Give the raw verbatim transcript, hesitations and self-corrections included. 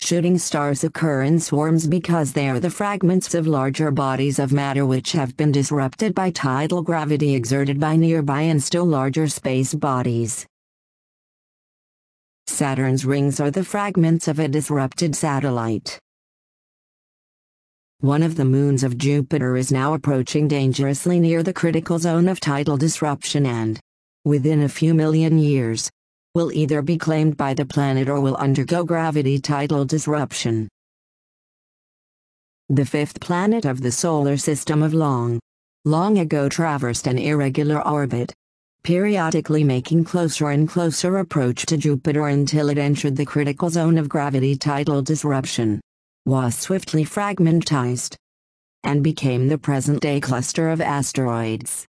Shooting stars occur in swarms because they are the fragments of larger bodies of matter which have been disrupted by tidal gravity exerted by nearby and still larger space bodies. Saturn's rings are the fragments of a disrupted satellite. One of the moons of Jupiter is now approaching dangerously near the critical zone of tidal disruption and, within a few million years, will either be claimed by the planet or will undergo gravity tidal disruption. The fifth planet of the solar system of long, long ago traversed an irregular orbit, periodically making closer and closer approach to Jupiter until it entered the critical zone of gravity tidal disruption, was swiftly fragmentized, and became the present-day cluster of asteroids.